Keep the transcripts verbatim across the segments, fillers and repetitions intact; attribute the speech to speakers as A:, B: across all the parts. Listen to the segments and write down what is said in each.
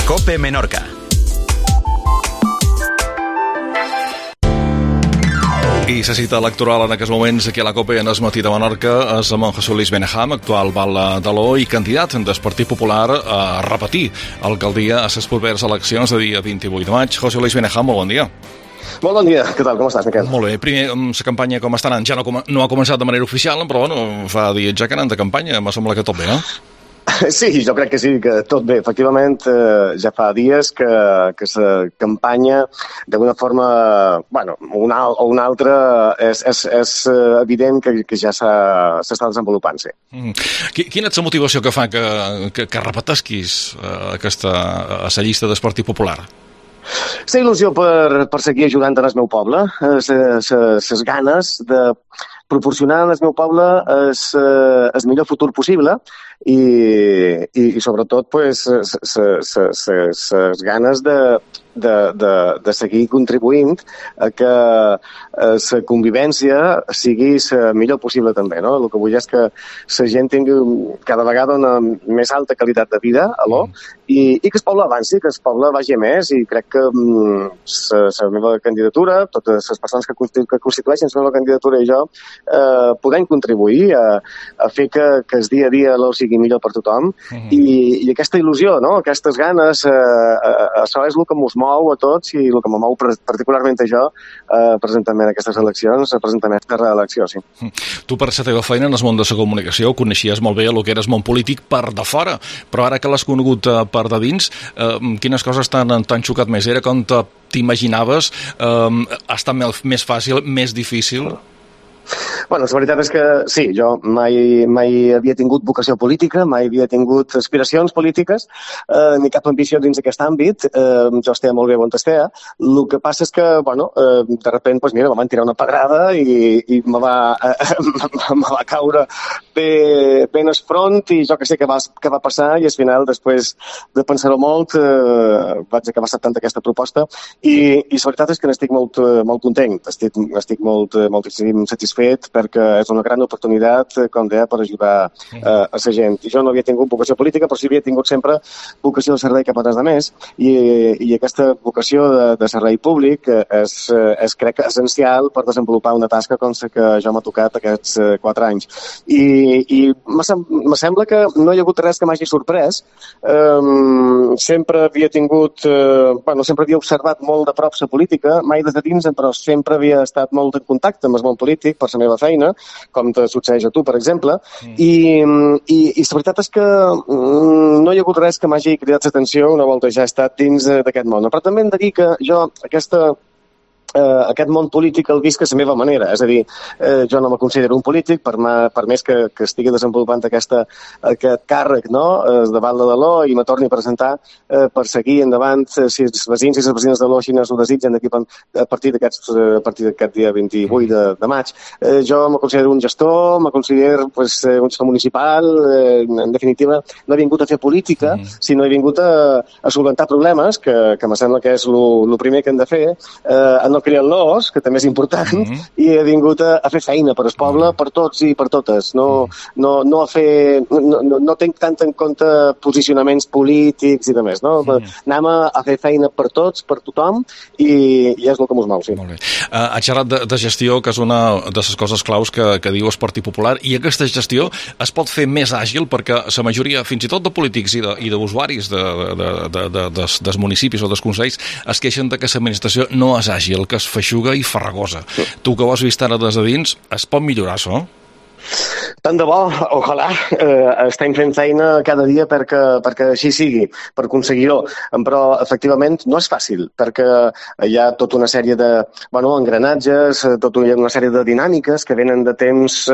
A: COPE Menorca. I la cita electoral en aquests moments aquí a la COPE en el matí de Menorca és amb en José Luis Benejam, actual val de l'O i candidat del Partit Popular a repetir alcaldia a les properes eleccions de dia vint-i-vuit de maig. José Luis Benejam, molt bon dia.
B: Molt bon dia, què tal, com estàs, Miquel?
A: Molt bé, primer, la campanya com està anant? Ja no, no ha començat de manera oficial, però bueno, fa dies ja que anant de campanya, me sembla que tot bé, no?
B: Sí, jo crec que sí, que tot bé. Efectivament, eh, ja fa dies que, que la campanya, d'alguna forma, bueno, una o una altra, és, és, és evident que, que ja s'està desenvolupant, sí.
A: Mm. Quina és la motivació que fa que, que, que repetesquis eh, aquesta, a la llista del Partit Popular?
B: La il·lusió per, per seguir ajudant en el meu poble, les ganes de proporcionar al meu poble el millor futur possible i, i, i sobretot pues, les ganes de, de, de, de seguir contribuint a que la convivència sigui la millor possible també. No? El que vull és que la gent tingui cada vegada una més alta qualitat de vida a l'O i, i que el poble avanci, que el poble vagi a més i crec que la meva candidatura, totes les persones que, que constitueixen la meva candidatura i jo eh, podem contribuir a, a fer que, que el dia a dia l'O sigui millor per tothom uh-huh. I, i aquesta il·lusió, no? Aquestes ganes, eh, eh, això és el que ens mou a tots i el que me mou particularment a jo eh, presentant en aquestes eleccions, presentant aquesta reelecció, sí.
A: Tu per la teva feina en el món de la comunicació coneixies molt bé el que era el món polític per de fora, però ara que l'has conegut per de dins, eh, quines coses t'han xocat més? Era com t'imaginaves? Eh, ha estat més fàcil, més difícil?
B: Bueno, la veritat és que sí, jo mai, mai havia tingut vocació política, mai havia tingut aspiracions polítiques, eh, ni cap ambició dins d'aquest àmbit. Eh, jo estia molt bé on estia. El que passa és que, bueno, eh, de sobte, pues, mira, me van tirar una pedrada i, i me, va, eh, me va caure bé, bé en el front i jo que sé què va, què va passar i al final, després de pensar-ho molt, eh, vaig acabar acceptant aquesta proposta i, i la veritat és que n'estic molt, molt content, estic, estic molt, molt satisfet perquè és una gran oportunitat, com deia, per ajudar eh, a la gent. I jo no havia tingut vocació política, però sí havia tingut sempre vocació de servei cap a res de més, i, i aquesta vocació de, de servei públic és, és, crec, essencial per desenvolupar una tasca com la que jo m'ha tocat aquests quatre anys. I, i me sembla que no hi ha hagut res que m'hagi sorprès. Um, sempre havia tingut, uh, bueno, sempre havia observat molt de prop la política, mai des de dins, però sempre havia estat molt en contacte amb el món polític per la meva feina, com te succeeix a tu, per exemple, mm. i, i, i la veritat és que mm, no hi ha hagut res que m'hagi cridat l'atenció una volta ja he estat dins d'aquest món. Però també hem de dir que jo aquesta Uh, aquest món polític el visc a la meva manera, és a dir, uh, jo no me considero un polític, per, ma, per més que, que estigui desenvolupant aquesta, aquest càrrec, no?, uh, davant de l'O i me torni a presentar uh, per seguir endavant uh, si els veïns i les veïnes de l'O així ho desitgen d'aquí a partir d'aquest uh, a partir d'aquest dia vint-i-vuit de, de maig. Uh, jo me considero un gestor, me considero pues, un gestor municipal, uh, en definitiva no he vingut a fer política, mm. sinó he vingut a, a solventar problemes, que, que me sembla que és el primer que hem de fer, uh, no crear l'os, que també és important, mm-hmm. i he vingut a, a fer feina per al poble, mm-hmm. per tots i per totes. No, mm-hmm. no, no a fer... No, no, no tenc tant en compte posicionaments polítics i de més, no? Mm-hmm. Anem a, a fer feina per tots, per tothom, i, i és el que mos mou, sí.
A: Molt bé. Uh, has xerrat de, de gestió, que és una de les coses claus que, que diu el Partit Popular, i aquesta gestió es pot fer més àgil perquè la majoria, fins i tot de polítics i d'usuaris de, de, de, de, de, de, dels municipis o dels consells, es queixen de que l'administració no és àgil, que és feixuga i farragosa. Sí. Tu que ho has vist ara des de dins, es pot millorar això?
B: Tant de bo, ojalà, eh, estem fent feina cada dia perquè, perquè així sigui, per aconseguir-ho, però efectivament no és fàcil, perquè hi ha tota una sèrie de bueno, engranatges, tota una sèrie de dinàmiques que venen de temps eh,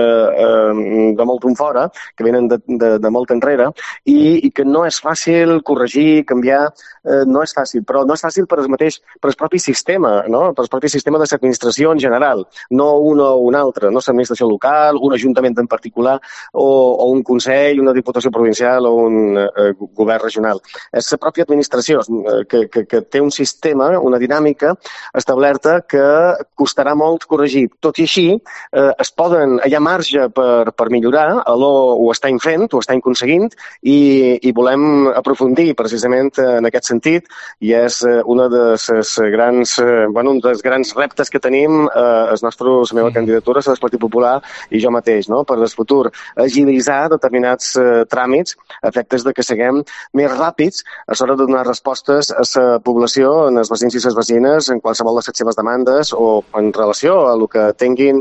B: eh, de molt en fora, que venen de, de, de molt enrere, i, i que no és fàcil corregir, canviar, eh, no és fàcil, però no és fàcil per el mateix, per el propi sistema, no? Per el propi sistema de l'administració en general, no una o una altra, no l'administració local, un ajuntament ajuntament en particular o, o un consell, una diputació provincial o un eh, govern regional. És la pròpia administració que, que, que té un sistema, una dinàmica establerta que costarà molt corregir. Tot i així, eh, es poden, hi ha marge per, per millorar, l'O ho està fent, ho està aconseguint i, i volem aprofundir precisament en aquest sentit i és una de les grans, bueno, un dels grans reptes que tenim eh, els nostres, la meva candidatura, el Partit Popular i jo mateix, no? Per el futur, agilitzar determinats eh, tràmits a efectes de que siguem més ràpids a l'hora de donar respostes a la població, en els veïns i les veïnes, en qualsevol de les seves demandes o en relació a el que tinguin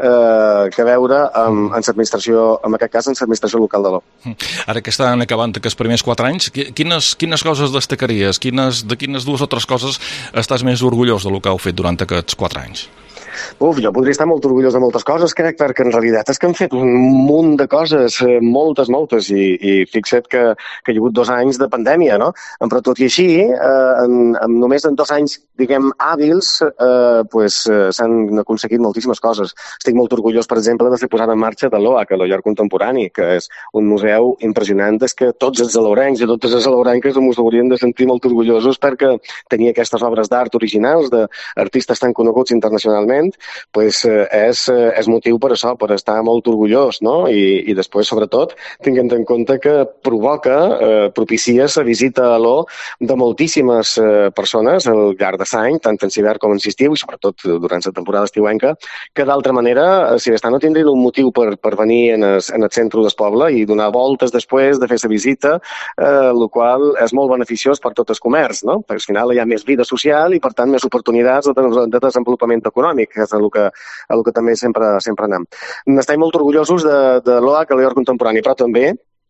B: eh, que veure amb, amb l'administració, en aquest cas, amb l'administració local de l'O.
A: Ara que estan acabant aquests primers quatre anys, quines, quines coses destacaries? Quines, de quines dues o tres coses estàs més orgullós del que heu fet durant aquests quatre anys?
B: Uf, jo podria estar molt orgullós de moltes coses, crec, perquè en realitat és que han fet un munt de coses, moltes, moltes, i, i fixa't que, que hi ha hagut dos anys de pandèmia, no? Però tot i així, eh, en, en, només en dos anys, diguem, hàbils, eh, pues, eh, s'han aconseguit moltíssimes coses. Estic molt orgullós, per exemple, de ser posat en marxa de l'O A C, l'Art Contemporani, que és un museu impressionant, és que tots els alaurencs i totes les alaurenques ens haurien de sentir molt orgullosos perquè tenia aquestes obres d'art originals d'artistes tan coneguts internacionalment, pues, eh, és, eh, és motiu per això, per estar molt orgullós, no? I, i després, sobretot, tinguem en compte que provoca, eh, propicia la visita a l'O de moltíssimes eh, persones al llarg de l'any, tant en hivern com en estiu, i sobretot durant la temporada estiuenca, que d'altra manera, si d'estar no tindrien un motiu per, per venir en el, en el centre del poble i donar voltes després de fer la visita, eh, el qual és molt beneficiós per tot el comerç, no? Perquè al final hi ha més vida social i, per tant, més oportunitats de, de desenvolupament econòmic, que és el que, el que també sempre, sempre anem. Estem molt orgullosos de, de l'O A C, l'Art Contemporani, però també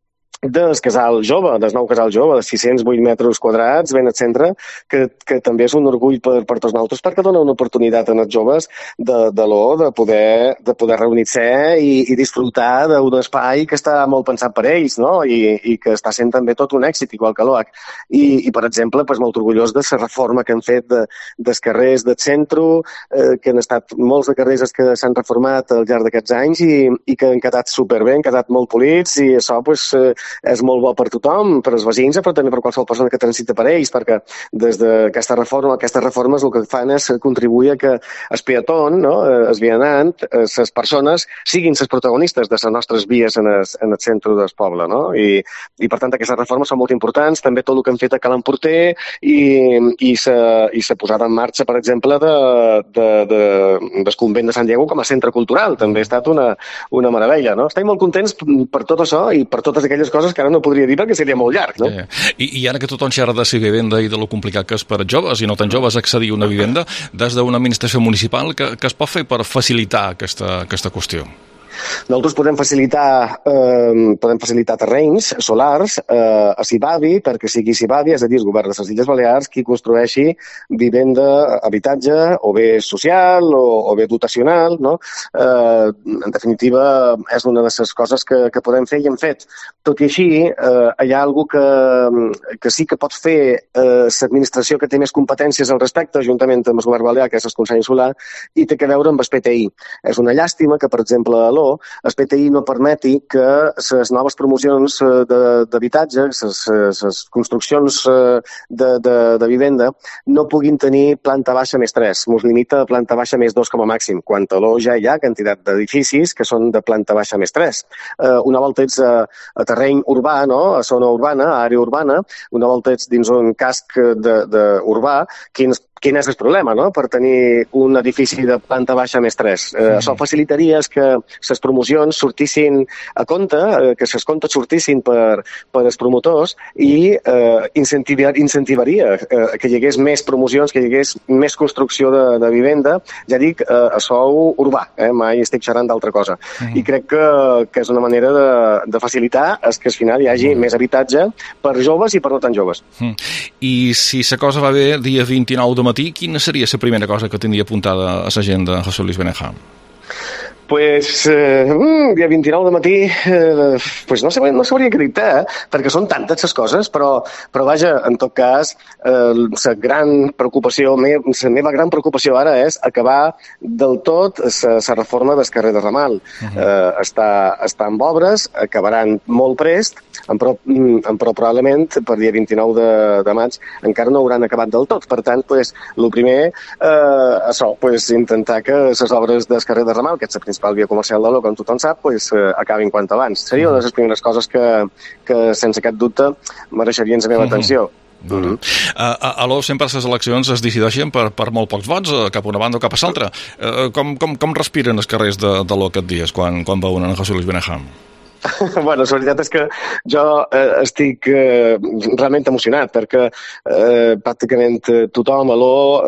B: del casal jove, del nou casal jove, de sis-cents vuit metres quadrats, ben al centre, que, que també és un orgull per, per tots nosaltres, perquè dona una oportunitat als joves de, de l'O de poder, de poder reunir-se i, i disfrutar d'un espai que està molt pensat per ells, no? I, i que està sent també tot un èxit, igual que l'O A C. I, i per exemple, pues, molt orgullós de la reforma que han fet de, dels carrers del centre, eh, que han estat molts de carrers que s'han reformat al llarg d'aquests anys i, i que han quedat superbé, han quedat molt polits i això, pues, eh, és molt bo per tothom, per als veïns, però també per qualsevol persona que transita per ells, perquè des d'aquesta reforma, aquestes reformes el que fan és contribuir a que el peatón, no, el vianant, les persones siguin les protagonistes de les nostres vies en el, en el centre del poble, no? I, i per tant aquestes reformes són molt importants, també tot el que han fet a Cal Emporter i, i la posada en marxa, per exemple, de, de, de, del convent de Sant Diego com a centre cultural, també ha estat una, una meravella, no? Estem molt contents per tot això i per totes aquelles coses que ara no podria dir perquè seria molt llarg, no?
A: Yeah. I, I ara que tothom xerra de si vivenda i de lo complicat que és per joves i no tan joves accedir a una vivenda, des d'una administració municipal, que, que es pot fer per facilitar aquesta, aquesta qüestió?
B: Nosaltres podem facilitar, eh, podem facilitar terrenys solars eh, a Cibavi, perquè sigui Cibavi, és a dir, el govern de les Illes Balears, qui construeixi vivenda, habitatge, o bé social o, o bé dotacional, no? Eh, en definitiva, és una de les coses que, que podem fer i hem fet. Tot i així, eh, hi ha alguna que, que sí que pot fer eh, l'administració que té més competències al respecte, juntament amb el govern balear, que és el Consell Insular, i té que veure amb el P T I. És una llàstima que, per exemple, a l'O el P T I no permeti que les noves promocions d'habitatge, les construccions de, de, de vivenda, no puguin tenir planta baixa més tres. Ens limita a planta baixa més dos com a màxim, quan a l'O ja hi ha quantitat d'edificis que són de planta baixa més tres. Una volta ets a, a terreny urbà, no? A zona urbana, a àrea urbana, una volta ets dins un casc de, de urbà, quins Quin és el problema, no?, per tenir un edifici de planta baixa més tres. Eh, això facilitaria que les promocions sortissin a compte, eh, que les comptes sortissin per, per als promotors i eh, incentivar, incentivaria eh, que hi hagués més promocions, que hi hagués més construcció de, de vivenda, ja dic, eh, a sou urbà, eh, mai estic xerrant d'altra cosa. Mm. I crec que, que és una manera de, de facilitar és que al final hi hagi mm. més habitatge per joves i per no tan joves.
A: Mm. I si la cosa va bé, dia vint-i-nou de matí, quina seria la primera cosa que tindria apuntada a l'agenda José Luis Benejam?
B: Pues, eh, dia vint-i-nou de matí, eh, pues no, sabria, no sabria què dir-te, eh? perquè són tantes les coses, però, però vaja, en tot cas, eh, la gran preocupació, la meva gran preocupació ara és acabar del tot la reforma del carrer de Ramal. Uh -huh. eh, està, està en obres, acabaran molt prest, però, però probablement per dia vint-i-nou de, de maig encara no hauran acabat del tot. Per tant, pues, el primer, eh, això, pues, intentar que les obres del carrer de Ramal, que és la principal via comercial de l'O, com tothom sap, pues, eh, acabin quant abans. Seria una de les primeres coses que, que sense cap dubte, mereixerien la meva uh -huh. atenció.
A: Uh -huh. uh, a l'O sempre les eleccions es decideixen per, per molt pocs vots, uh, cap a una banda o cap a l'altra. Uh, com, com, com respiren els carrers de, de l'O aquests dies, quan, quan veuen en José Luis Benejam?
B: Bueno, la veritat és que jo eh, estic eh, realment emocionat perquè eh, pràcticament tothom a l'O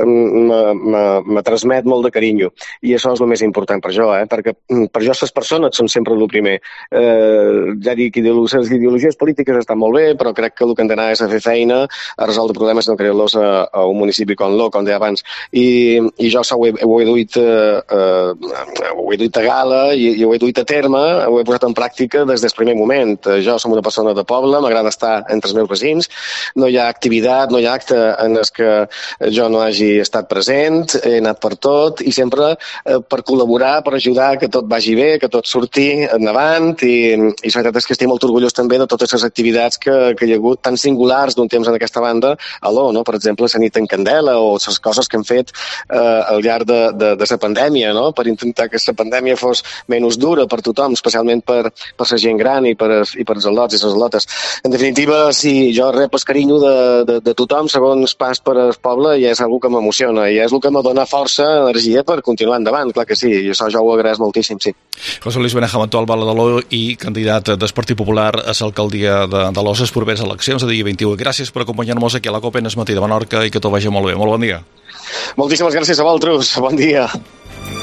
B: me transmet molt de carinyo i això és el més important per jo, eh? perquè per jo les persones són sempre el primer. Eh, ja dic, les ideologies polítiques estan molt bé, però crec que el que hem d'anar és a fer feina, a resoldre problemes, no crear-los a, a un municipi com l'O, com deia abans. I, i jo això ho he, ho he duit eh, ho he duit a gala i, i ho he duit a terme, ho he posat en pràctica des del primer moment. Jo som una persona de poble, m'agrada estar entre els meus veïns, no hi ha activitat, no hi ha acte en el que jo no hagi estat present, he anat per tot i sempre eh, per col·laborar, per ajudar que tot vagi bé, que tot surti endavant i, i la veritat és que estic molt orgullós també de totes les activitats que, que hi ha hagut tan singulars d'un temps en aquesta banda a l'O, no? Per exemple, la nit en candela o les coses que hem fet eh, al llarg de, de, de la pandèmia, no? Per intentar que la pandèmia fos menys dura per tothom, especialment per, per la gent gran i per, i per els al·lots i les al·lotes. En definitiva, sí, jo rep el carinyo de, de, de tothom segons pas per el poble i és una que m'emociona i és el que me dona força, energia per continuar endavant, clar que sí, i això jo ho agraeix moltíssim, sí.
A: José Luis Benejam, actual bala de l'O i candidat del Partit Popular a l'alcaldia de, de l'O, les properes eleccions de dia vint-i-u. Gràcies per acompanyar-nos aquí a la COPE en el matí de Menorca i que tot vagi molt bé. Molt bon dia.
B: Moltíssimes gràcies a vosaltres. Bon dia.